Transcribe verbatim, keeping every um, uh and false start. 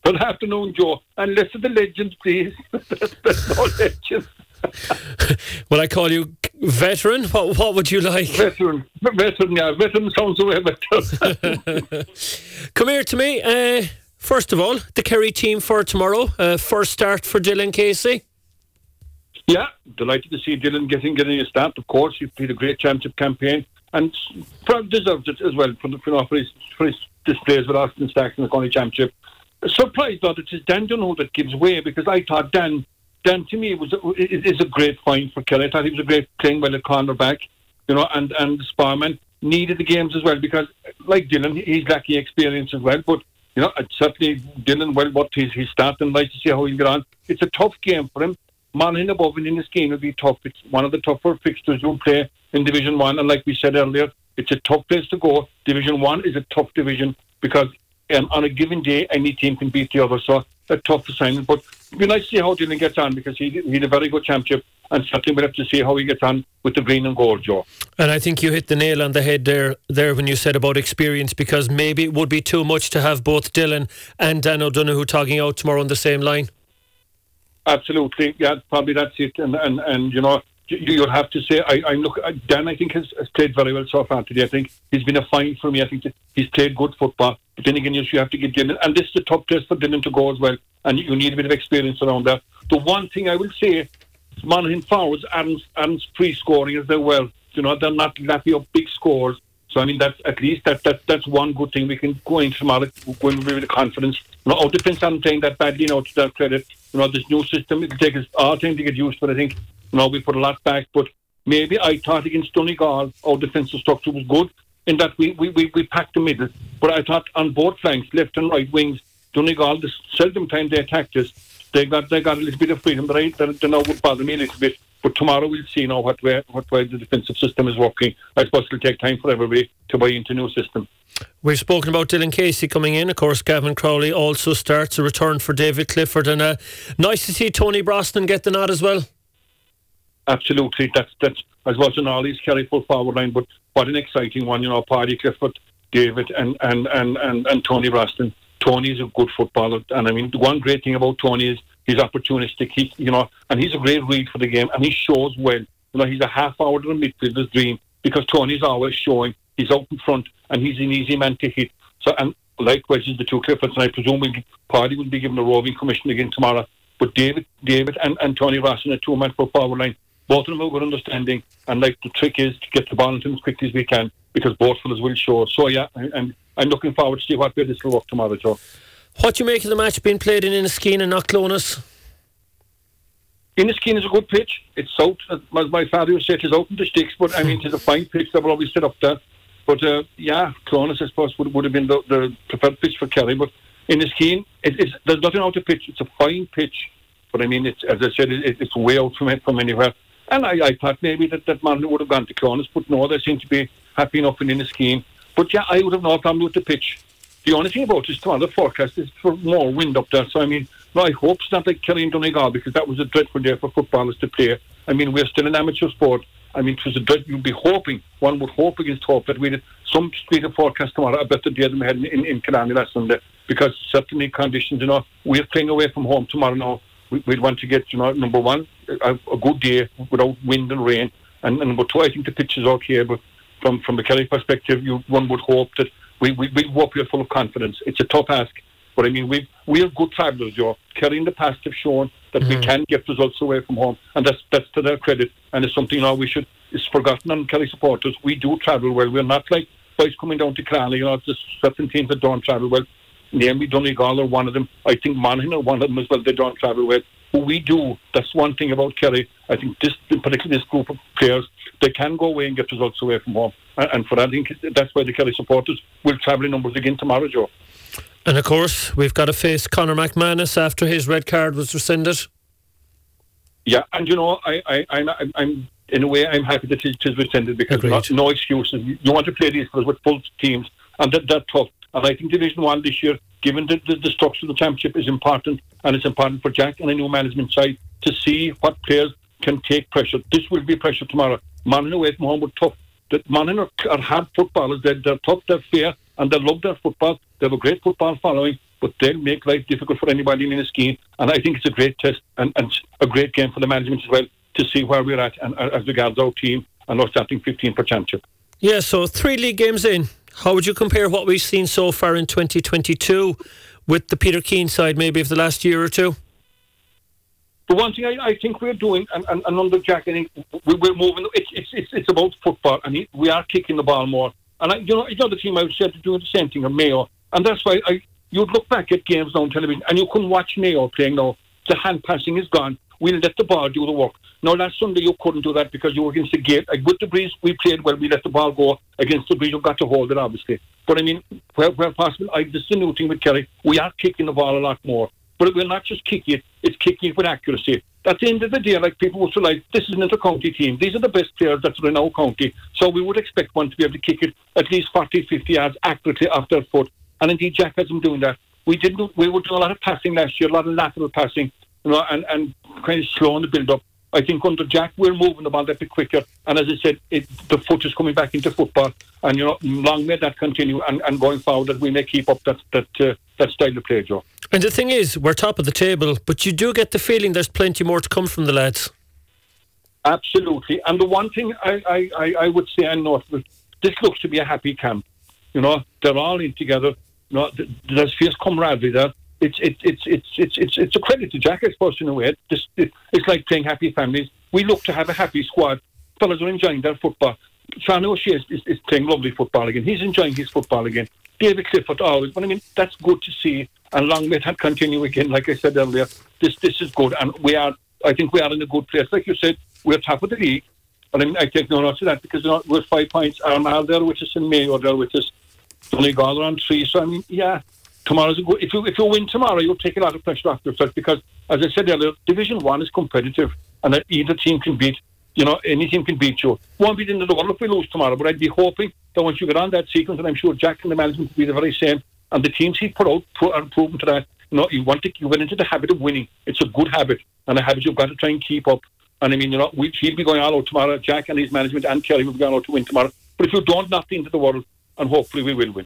Good afternoon, Joe. And listen to the legends, please. There's no legends. Will I call you veteran? What What would you like? Veteran. Veteran, yeah. Veteran sounds way better. Come here to me. Uh, first of all, the Kerry team for tomorrow. Uh, first start for Dylan Casey. Yeah, delighted to see Dylan getting getting a start. Of course, he played a great championship campaign and probably deserves it as well for, the, for, his, for his displays with Austin Stacks in the County Championship. Surprised that it is Dan Dunno that gives way, because I thought Dan, Dan to me was is, is a great find for Kerry. I thought he was a great playing well at cornerback, you know, and and Sparman needed the games as well, because like Dylan, he's lacking experience as well. But you know, certainly Dylan, well, what he's he's starting. Nice to see how he'll get on. It's a tough game for him. Monaghan above and in this game will be tough. It's one of the tougher fixtures you'll play in Division One, and like we said earlier, it's a tough place to go. Division One is a tough division because um, on a given day, any team can beat the other. So a tough assignment. But it'll be nice to see how Dylan gets on, because he he had a very good championship, and certainly we'll have to see how he gets on with the green and gold, Joe. And I think you hit the nail on the head there, there when you said about experience, because maybe it would be too much to have both Dylan and Dan O'Donoghue talking out tomorrow on the same line. Absolutely, yeah, probably that's it. And and, and you know, you, you'll have to say, I, I'm look. Dan, I think has, has played very well so far today. I think he's been a find for me. I think he's played good football. But then again, you have to get Dylan, and this is a tough place for Dylan to go as well. And you need a bit of experience around that. The one thing I will say, Monaghan forwards aren't, aren't free-scoring as they were. You know, they're not lapping up big scores. So I mean, that's at least that that that's one good thing we can go into tomorrow going with confidence. You know, our defence aren't playing that badly, you know, to their credit. You know, this new system, it'll take us all time to get used to it. I think, you know, we put a lot back, but maybe I thought against Donegal our defensive structure was good in that we we, we, we packed the middle. But I thought on both flanks, left and right wings, Donegal, the seldom time they attacked us, they got they got a little bit of freedom. But I, that, that now would bother me a little bit. But tomorrow we'll see now what way, what way the defensive system is working. I suppose it'll take time for everybody to buy into a new system. We've spoken about Dylan Casey coming in. Of course, Gavin Crowley also starts, a return for David Clifford. And uh, nice to see Tony Brosnan get the nod as well. Absolutely. That's, that's I was watching all these Kerry full forward line, but what an exciting one. You know, Paddy Clifford, David and, and, and, and, and Tony Brosnan. Tony's a good footballer. And I mean, the one great thing about Tony is he's opportunistic, he, you know, and he's a great read for the game, and he shows well. You know, he's a half hour in the midfielder's dream, because Tony's always showing he's out in front and he's an easy man to hit. So, and likewise is the two Cliffords, and I presume we'll, Paddy will be given a roving commission again tomorrow. But David, David, and, and Tony Rosson, a two-man for forward line, both of them have good understanding. And like the trick is to get the ball into them as quickly as we can, because both of us will show. So yeah, and I'm looking forward to see what way this will work tomorrow, Joe. What do you make of the match being played in Inniskeen and not Clones? Inniskeen is a good pitch. It's out, as my father used to say, it is out in the sticks, but I mean, it's a fine pitch that will always sit up there. But uh, yeah, Clones, I suppose, would, would have been the, the preferred pitch for Kerry. But Inniskeen, it, it's, there's nothing out of pitch. It's a fine pitch. But I mean, it's, as I said, it, it's way out from, from anywhere. And I, I thought maybe that, that man would have gone to Clones, but no, they seem to be happy enough in Inniskeen. But yeah, I would have no problem with the pitch. The only thing about it is tomorrow, the forecast is for more wind up there. So, I mean, no, I hope it's not like Kerry and Donegal, because that was a dreadful day for footballers to play. I mean, we're still an amateur sport. I mean, it was a dread, you'd be hoping, one would hope against hope that we had some speed of forecast tomorrow, a better day than we had in, in, in Killarney last Sunday, because certainly conditions, you know, we're playing away from home tomorrow now. We, we'd want to get, you know, number one, a, a good day without wind and rain. And, and number two, I think the pitch is okay, but from, from the Kerry perspective, you, one would hope that we, we, we walk here full of confidence. It's a tough ask. But I mean, we we are good travellers, Joe. Kerry in the past have shown that mm-hmm. we can get results away from home, and that's that's to their credit. And it's something now we should is forgotten on Kerry supporters. We do travel well. We're not like boys coming down to Killarney. You know, it's just certain teams that don't travel well. Namely, Donegal are one of them. I think Monaghan are one of them as well. They don't travel well. But we do. That's one thing about Kerry. I think this, particularly this group of players, they can go away and get results away from home. And, and for that, I think that's why the Kerry supporters will travel in numbers again tomorrow, Joe. And of course, we've got to face Conor McManus after his red card was rescinded. Yeah, and you know, I, I, I'm, I'm in a way, I'm happy that it is rescinded, because not, no excuses. You want to play these with full teams, and that, that's tough. And I think Division One this year, given the, the, the structure of the championship, is important, and it's important for Jack and a new management side to see what players can take pressure. This will be pressure tomorrow. Monaghan away from home were tough. Monaghan are, are hard footballers. They're, they're tough, they're fair, and they love their football. They have a great football following, but they'll make life difficult for anybody in Enniskeane. And I think it's a great test and, and a great game for the management as well to see where we're at and, and as regards our team and our starting fifteen for championship. Yeah, so three league games in. How would you compare what we've seen so far in twenty twenty-two with the Peter Keane side maybe of the last year or two? The one thing I, I think we're doing, and, and, and under Jack, I think we, we're moving. It's it's it's it's about football, and he, we are kicking the ball more. And I, you know, another team I would say to do the same thing, or Mayo, and that's why I you'd look back at games now on television, and you couldn't watch Mayo playing now. The hand passing is gone. We'll let the ball do the work. Now last Sunday you couldn't do that because you were against the gate. Like with the Breeze, we played well. We let the ball go against the Breeze. You got to hold it, obviously. But I mean, where, where possible, I, this is the new thing with Kerry. We are kicking the ball a lot more. But we're not just kicking it, it's kicking it with accuracy. At the end of the day, like people would say, like, this is an inter-county team. These are the best players that are in our county. So we would expect one to be able to kick it at least forty, fifty yards accurately off their foot. And indeed, Jack has been doing that. We didn't. We were doing a lot of passing last year, a lot of lateral passing, you know, and, and kind of slowing the build-up. I think under Jack, we're moving the ball a bit quicker. And as I said, it, the foot is coming back into football. And, you know, long may that continue. And, and going forward, that we may keep up that that uh, that style of play, Joe. And the thing is, we're top of the table, but you do get the feeling there's plenty more to come from the lads. Absolutely. And the one thing I, I, I would say, and note, this looks to be a happy camp. You know, they're all in together. You know, there's fierce camaraderie there. It's it's it's it's it's it's it's a credit to Jack, I suppose, in a way. This, it, it's like playing happy families. We look to have a happy squad. Fellas are enjoying their football. Sean O'Shea is, is, is playing lovely football again. He's enjoying his football again. David Clifford always. But I mean, that's good to see. And long may that continue again. Like I said earlier, this this is good, and we are. I think we are in a good place. Like you said, we're top of the league. But I mean, I take no notice of that because you know, we're five points. Armagh there with us, and Mayo there with us. Donegal on three. So I mean, yeah. Tomorrow's a good. If you if you win tomorrow, you'll take a lot of pressure off yourself because, as I said earlier, Division One is competitive, and either team can beat. You know, any team can beat you. Won't be in the door if we lose tomorrow, but I'd be hoping that once you get on that sequence, and I'm sure Jack and the management will be the very same, and the teams he put out are proven to that. You know, you want to you get into the habit of winning. It's a good habit, and a habit you've got to try and keep up. And I mean, you know, we, he'll be going all out tomorrow. Jack and his management and Kerry will be going out to win tomorrow. But if you don't, nothing into the world, and hopefully we will win.